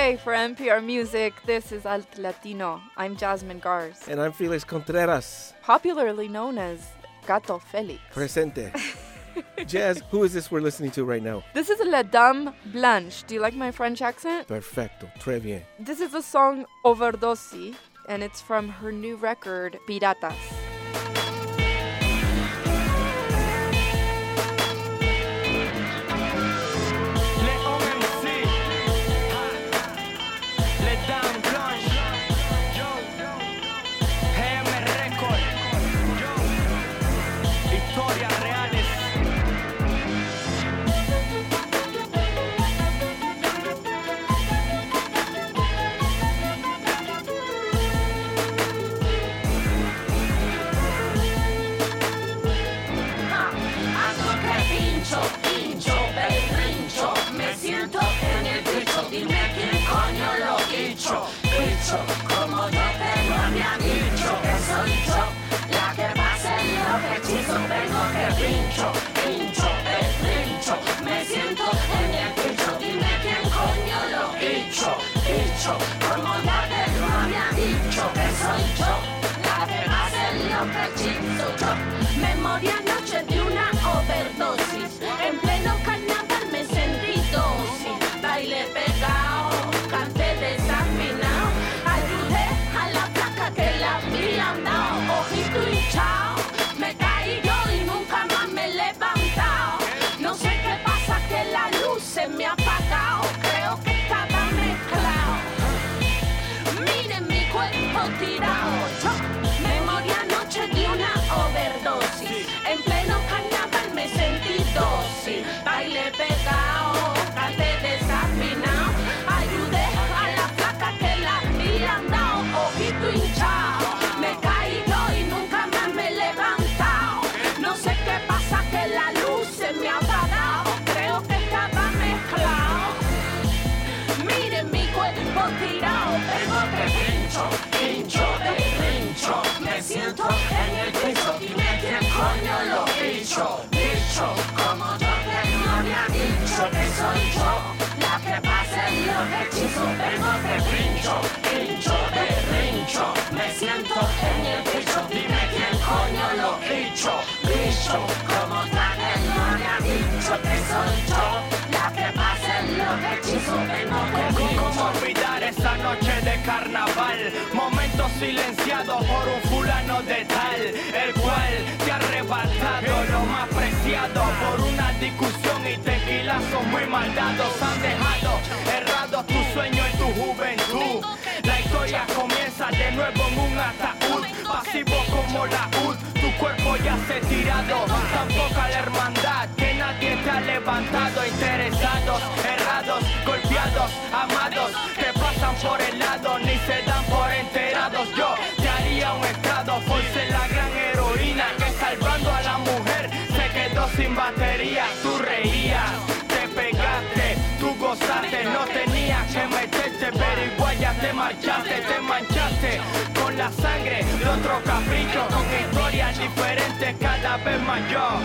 Hey, for NPR Music, this is Alt Latino. I'm Jasmine Garz. And I'm Felix Contreras. Popularly known as Gato Felix. Presente. Jazz, who is this we're listening to right now? This is La Dame Blanche. Do you like my French accent? Perfecto. Très bien. This is the song Overdosis, and it's from her new record, Piratas. Como yo te lo había dicho, que soy yo la que va a hacer lo que hechizo. Vengo que pincho, me siento en el picho. Dime quién coño lo hizo. Como ya te lo había dicho, que soy yo la que va a hacer lo que hechizo. Yo me morí anoche de una overdosis. En pleno carnaval me sentí dosis. Baile pegado, canté desafinado. Ojito hinchado, me caí yo y nunca más me he levantado. No sé qué pasa, que la luz se me ha apagado. Creo que estaba mezclado. Miren mi cuerpo tirado. Yo me morí anoche de una overdosis. En pleno carnaval me sentí dosis. Baile pegado, canté desafinado. Ayudé a la flaca que la habían dado. Ojito hinchado. Me siento en el piso, dime quién coño lo hizo. Como yo te lo había dicho, que soy yo la que pasa en lo que hechizo. Vengo que rincho, me siento en el piso, dime quién coño lo hizo. Como ya te lo había dicho, que soy yo la que pasa en lo que hechizo. Vengo que ¿Cómo olvidar esa noche de carnaval? Momentos silenciados por un fulano de tal, el cual te ha arrebatado lo más preciado por una discusión y tequilazos muy maldados. Han dejado errados tu sueño y tu juventud. La historia comienza de nuevo en un ataúd, pasivo como la UD. Tu cuerpo ya se ha tirado, tan poca la hermandad que nadie te ha levantado. Interesados, errados, golpeados, amados, que pasan por el lado ni se dan por enterados. Yo te haría un estrado, Force la gran heroína que salvando a la mujer se quedó sin batería. Tú reías, te pegaste, tú gozaste, no tenías que meterte, pero igual ya te marchaste, te manchaste con la sangre de otro capricho, con historias diferentes cada vez mayor.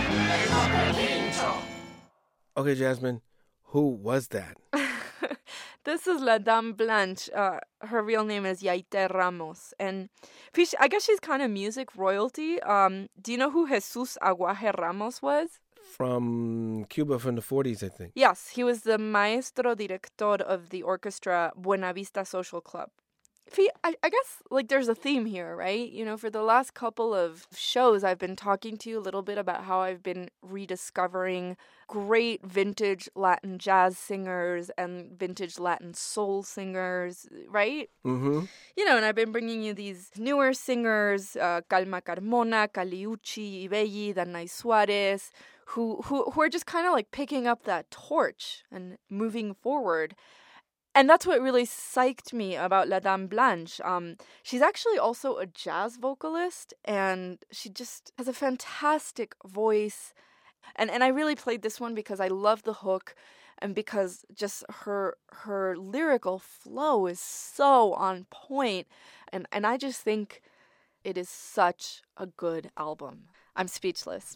Okay, Jasmine, who was that? This is La Dame Blanche. Her real name is Yaite Ramos. And I guess she's kind of music royalty. Do you know who Jesus Aguaje Ramos was? From Cuba from the 40s, I think. Yes, he was the maestro director of the orchestra Buena Vista Social Club. I guess, like, there's a theme here, right? You know, for the last couple of shows, I've been talking to you a little bit about how I've been rediscovering great vintage Latin jazz singers and vintage Latin soul singers, right? Mm-hmm. You know, and I've been bringing you these newer singers, Calma Carmona, Caliucci, Ibelli, Danay Suarez, who are just kind of like picking up that torch and moving forward. And that's what really psyched me about La Dame Blanche. She's actually also a jazz vocalist, and she just has a fantastic voice. And I really played this one because I love the hook and because just her lyrical flow is so on point. And I just think it is such a good album. I'm speechless.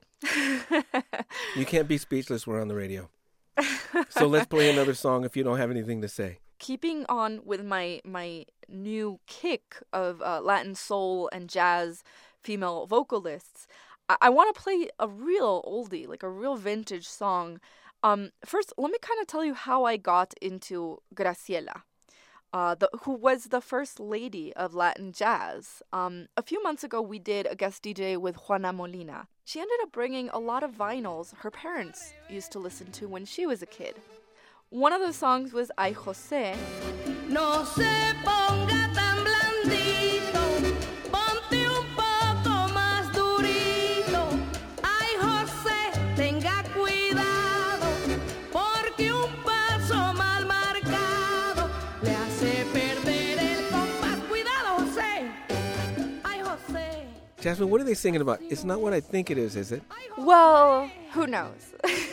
You can't be speechless. We're on the radio. So let's play another song if you don't have anything to say. keeping on with my new kick of Latin soul and jazz female vocalists, I want to play a real oldie, like a real vintage song. First, let me kind of tell you how I got into Graciela, who was the first lady of Latin jazz. A few months ago, we did a guest DJ with Juana Molina. She ended up bringing a lot of vinyls her parents used to listen to when she was a kid. One of the songs was Ay José. No se ponga tan blandito, ponte un poco más durito. Ay, José, tenga cuidado, porque un paso mal marcado le hace perder el compás. Cuidado, José. Ay, José. Jasmine, what are they singing about? It's not what I think it is it? Well, who knows?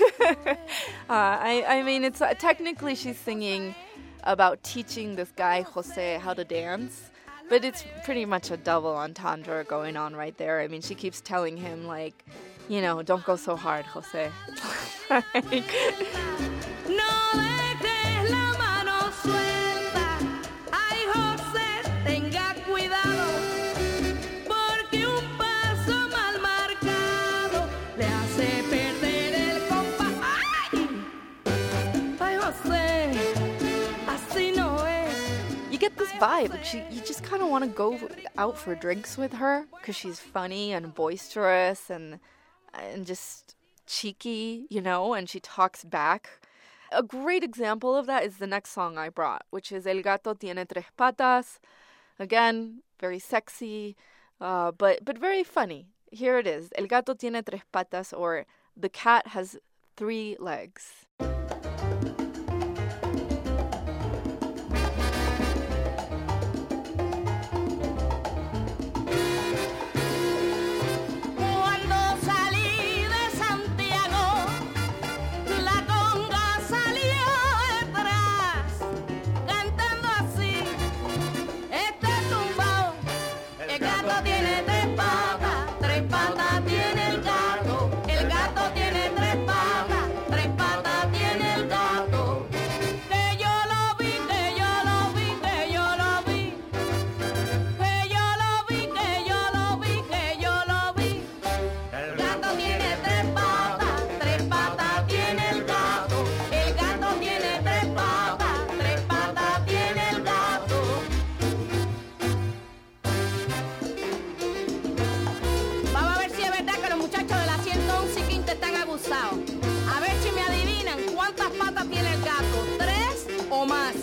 I mean, it's technically she's singing about teaching this guy, Jose, how to dance. But it's pretty much a double entendre going on right there. I mean, she keeps telling him, like, you know, don't go so hard, Jose. Like, No dejes la mano suelta. Ay, José, tenga cuidado, porque un paso mal marcado le hace perder el compás. Ay, ay, José, así no es. you get this vibe. Like you just kind of want to go out for drinks with her because she's funny and boisterous and just cheeky, you know, and she talks back. A great example of that is the next song I brought, which is El Gato Tiene Tres Patas. Again, very sexy, but very funny. Here it is, El Gato Tiene Tres Patas, or The Cat Has 3 Legs. Cuando salí de Santiago, la conga salió detrás, cantando así, este tumbao. El gato tiene 3 patas tiene el gato. El gato tiene 3 patas tiene el gato. Que yo lo vi, que yo lo vi, que yo lo vi. Que yo lo vi, que yo lo vi, que yo lo vi. El gato tiene 3 patas tiene el gato. El gato tiene 3 patas tiene el gato. Vamos a ver si es verdad que los muchachos de la 111 y Quinta están abusados. A ver si me adivinan cuántas patas tiene el gato. 3 o más.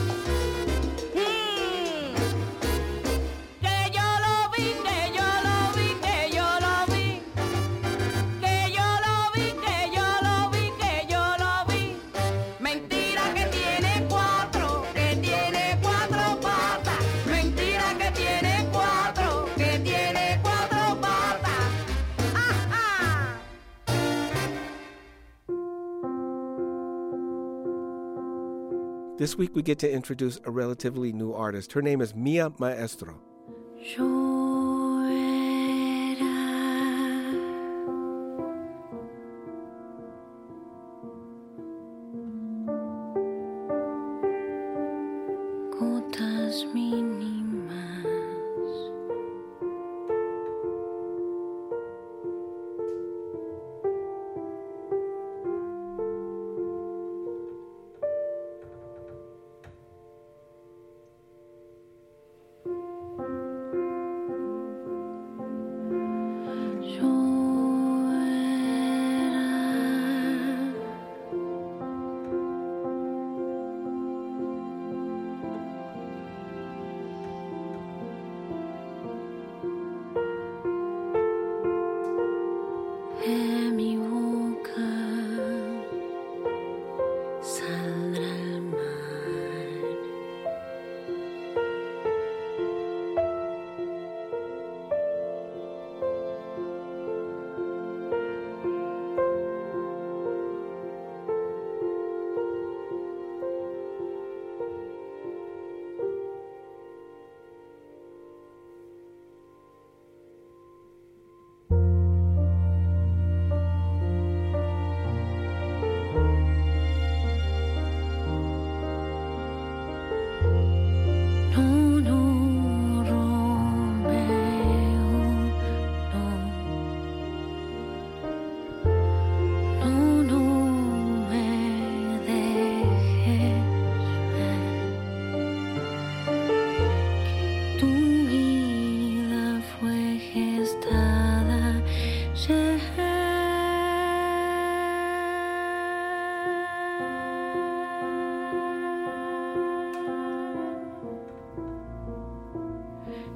Que yo lo vi, que yo lo vi, que yo lo vi. Que yo lo vi, que yo lo vi, que yo lo vi. Mentira que tiene 4, que tiene 4 patas. Mentira que tiene 4, que tiene 4 patas. ¡Ajá! This week we get to introduce a relatively new artist. Her name is Mia Maestro. Yo era gotas mínimas,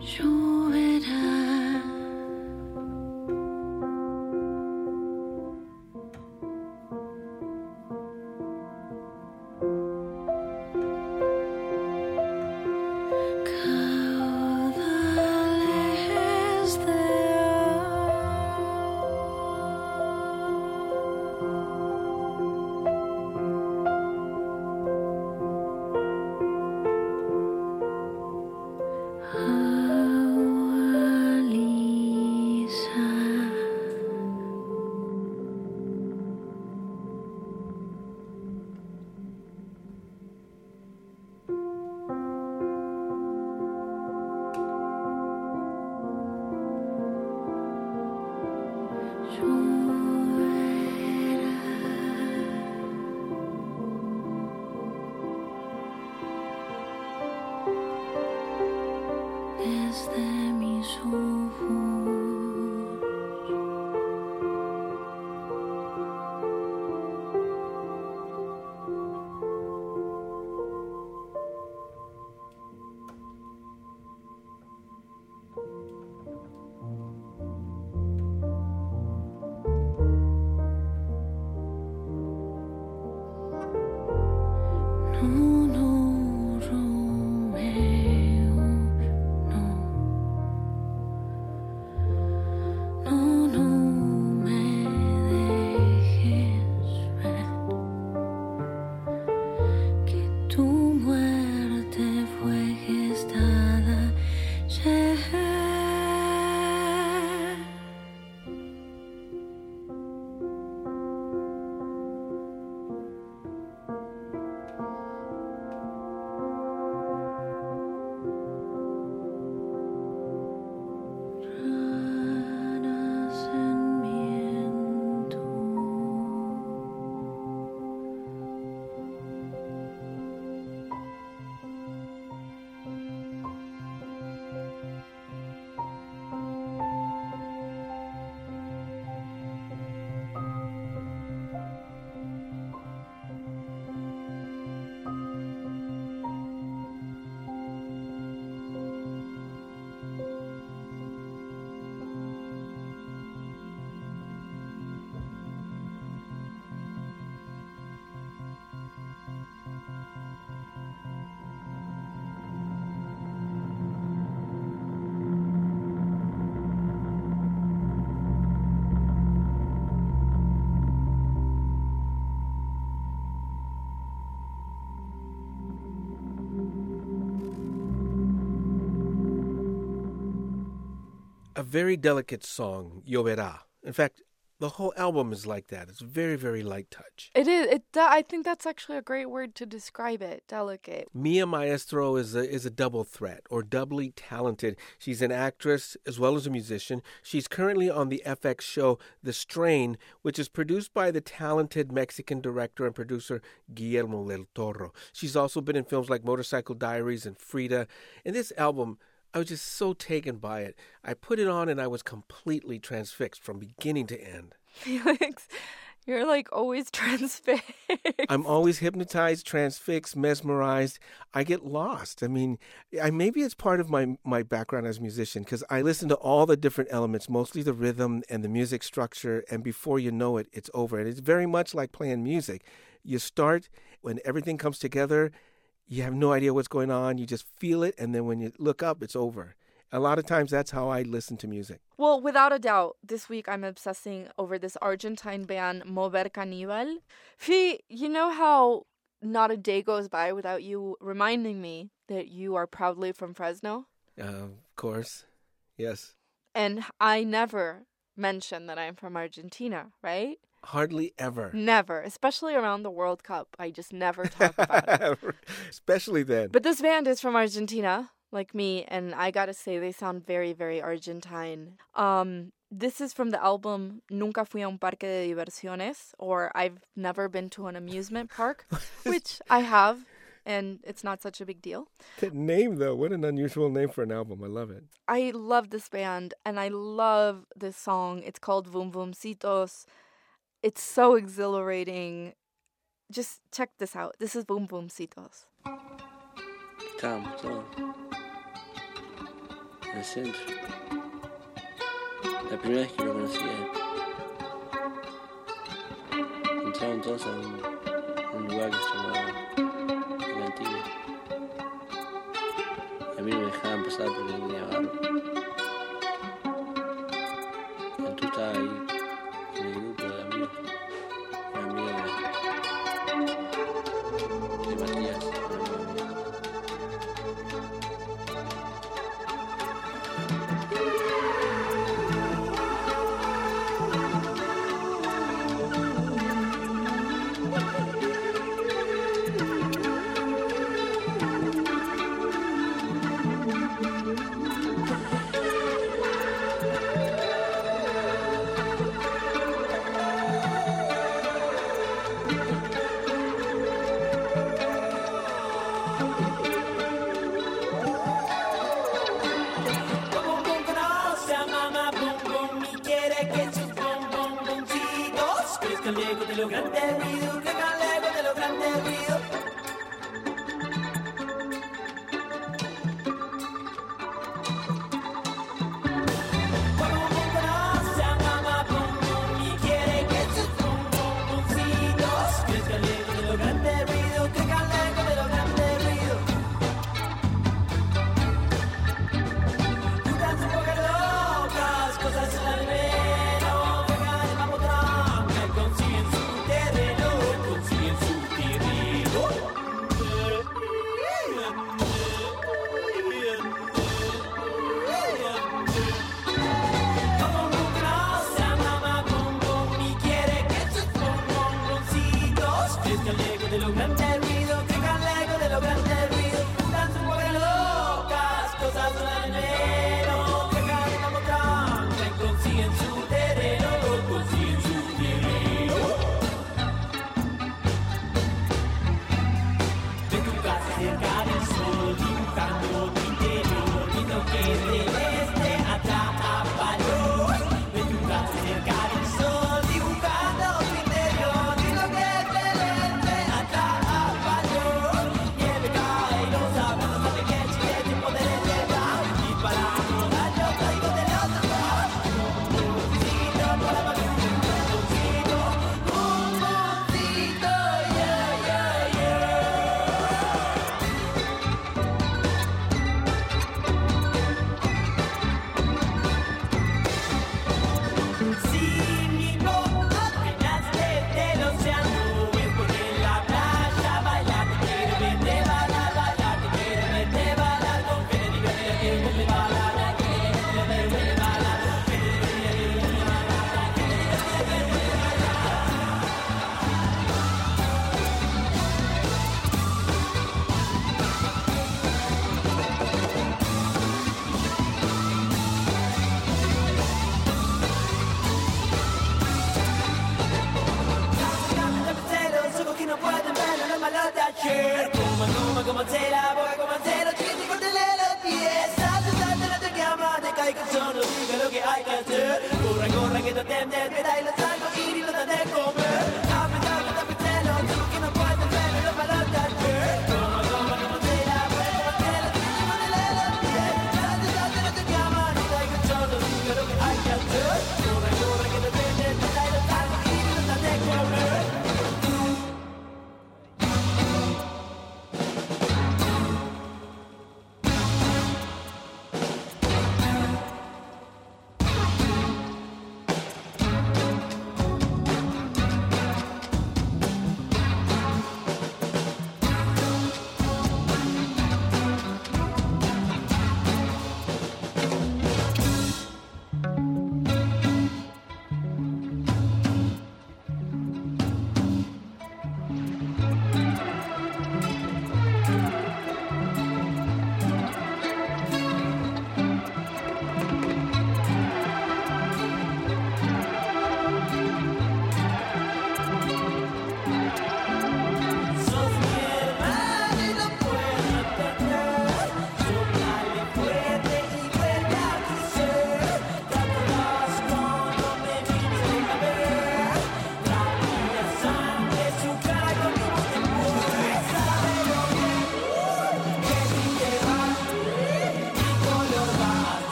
Desde mis ojos A very delicate song, Lloverá. In fact, the whole album is like that. It's very, very light touch. It is. I think that's actually a great word to describe it. Delicate. Mia Maestro is a double threat, or doubly talented. She's an actress as well as a musician. She's currently on the FX show The Strain, which is produced by the talented Mexican director and producer Guillermo del Toro. She's also been in films like Motorcycle Diaries and Frida. In this album, I was just so taken by it. I put it on and I was completely transfixed from beginning to end. Felix, you're like always transfixed. I'm always hypnotized, transfixed, mesmerized. I get lost. I mean, maybe it's part of my background as a musician because I listen to all the different elements, mostly the rhythm and the music structure, and before you know it, it's over. And it's very much like playing music. You start, when everything comes together, you have no idea what's going on. You just feel it, and then when you look up, it's over. A lot of times, that's how I listen to music. Well, without a doubt, this week I'm obsessing over this Argentine band, Mover Caníbal. Fee, you know how not a day goes by without you reminding me that you are proudly from Fresno? Of course, yes. And I never mention that I'm from Argentina, right? Hardly ever. Never. Especially around the World Cup. I just never talk about it. Especially then. But this band is from Argentina, like me, and I gotta say they sound very, very Argentine. This is from the album Nunca Fui a un Parque de Diversiones, or I've Never Been to an Amusement Park, which I have, and it's not such a big deal. That name, though, what an unusual name for an album. I love it. I love this band, and I love this song. It's called Vum Vumcitos. It's so exhilarating. Just check this out. This is Vum Vumcitos. Come, so. en el centro. La primera vez que lo conocí a él. Entraron todos a un lugar que se llamaba El Antiguo. Y a mí no me dejaban pasar porque no tenía barro. Y tú estabas ahí en el grupo de amigos. Una amiga de Matías.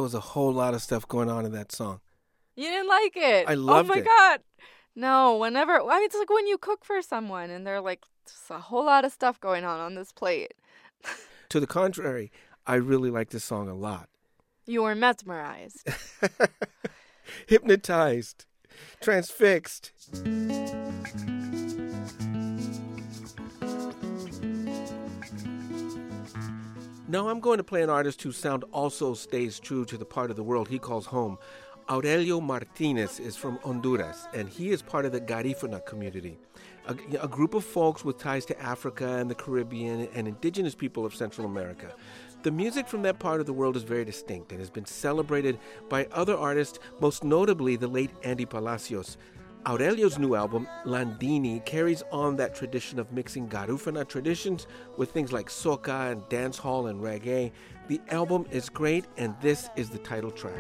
was a whole lot of stuff going on in that song. You didn't like it? I loved it. Oh my God. No, whenever, I mean, it's like when you cook for someone and they're like, there's a whole lot of stuff going on this plate. To the contrary, I really like this song a lot. You were mesmerized. Hypnotized. Transfixed. Now I'm going to play an artist whose sound also stays true to the part of the world he calls home. Aurelio Martinez is from Honduras, and he is part of the Garifuna community, a group of folks with ties to Africa and the Caribbean and indigenous people of Central America. The music from that part of the world is very distinct and has been celebrated by other artists, most notably the late Andy Palacios. Aurelio's new album, Landini, carries on that tradition of mixing Garifuna traditions with things like soca and dancehall and reggae. The album is great, and this is the title track.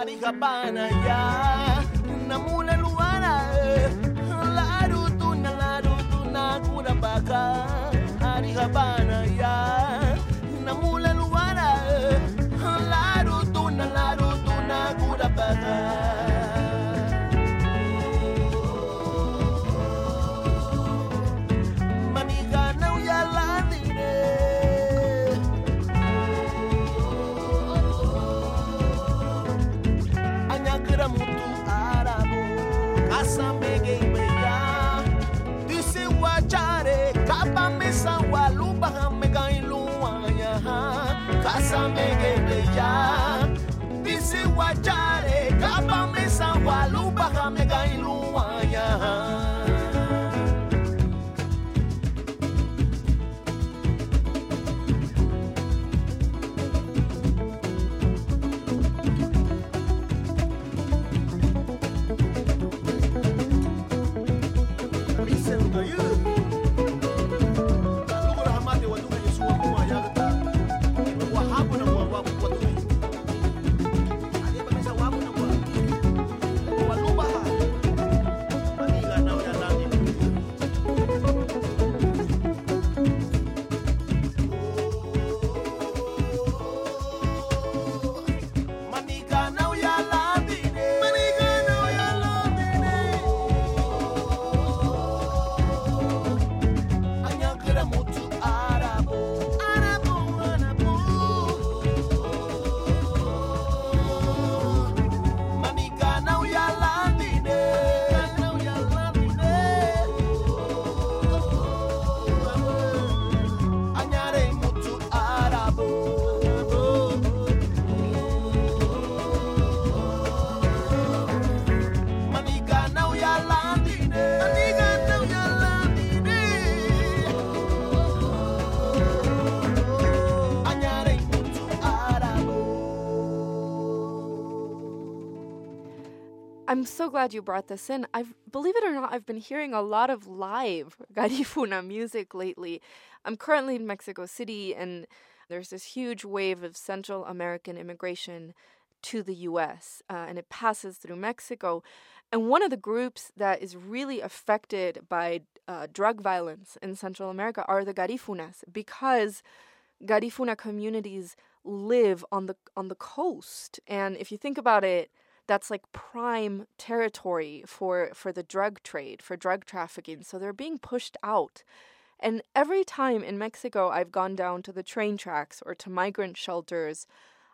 I'm so glad you brought this in. Believe it or not, I've been hearing a lot of live Garifuna music lately. I'm currently in Mexico City, and there's this huge wave of Central American immigration to the U.S., and it passes through Mexico. And one of the groups that is really affected by drug violence in Central America are the Garifunas, because Garifuna communities live on the coast. And if you think about it, that's like prime territory for the drug trade, for drug trafficking. So they're being pushed out. And every time in Mexico I've gone down to the train tracks or to migrant shelters,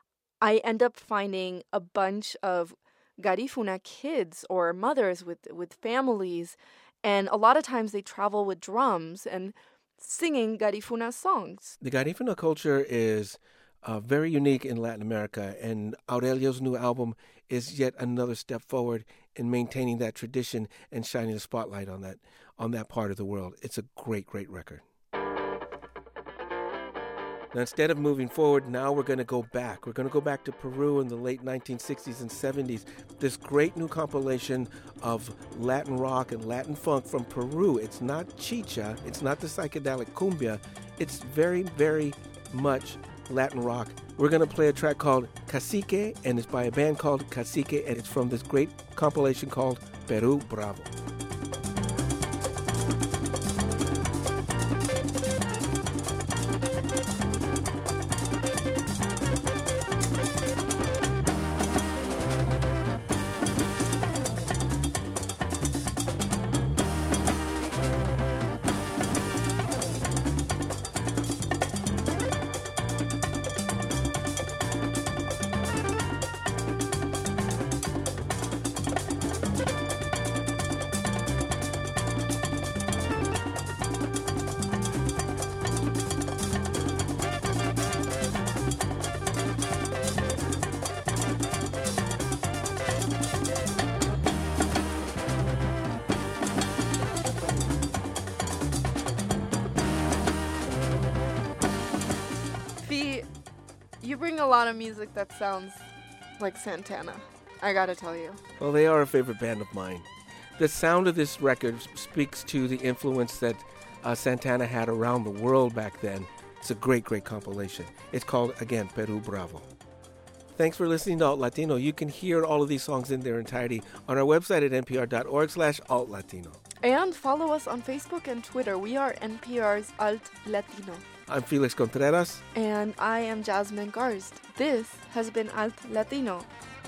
I end up finding a bunch of Garifuna kids or mothers with families. And a lot of times they travel with drums and singing Garifuna songs. The Garifuna culture is very unique in Latin America, and Aurelio's new album is yet another step forward in maintaining that tradition and shining the spotlight on that part of the world. It's a great, great record. Now, instead of moving forward, now we're going to go back. We're going to go back to Peru in the late 1960s and 70s. This great new compilation of Latin rock and Latin funk from Peru. It's not chicha. It's not the psychedelic cumbia. It's very, very much Latin rock. We're going to play a track called Cacique, and it's by a band called Cacique, and it's from this great compilation called Peru Bravo. a lot of music that sounds like Santana. I gotta tell you. Well, they are a favorite band of mine. The sound of this record speaks to the influence that Santana had around the world back then. It's a great, great compilation. It's called, again, Peru Bravo. Thanks for listening to Alt Latino. You can hear all of these songs in their entirety on our website at npr.org/altlatino. And follow us on Facebook and Twitter. We are NPR's Alt Latino. I'm Felix Contreras. And I am Jasmine Garst. This has been Alt Latino.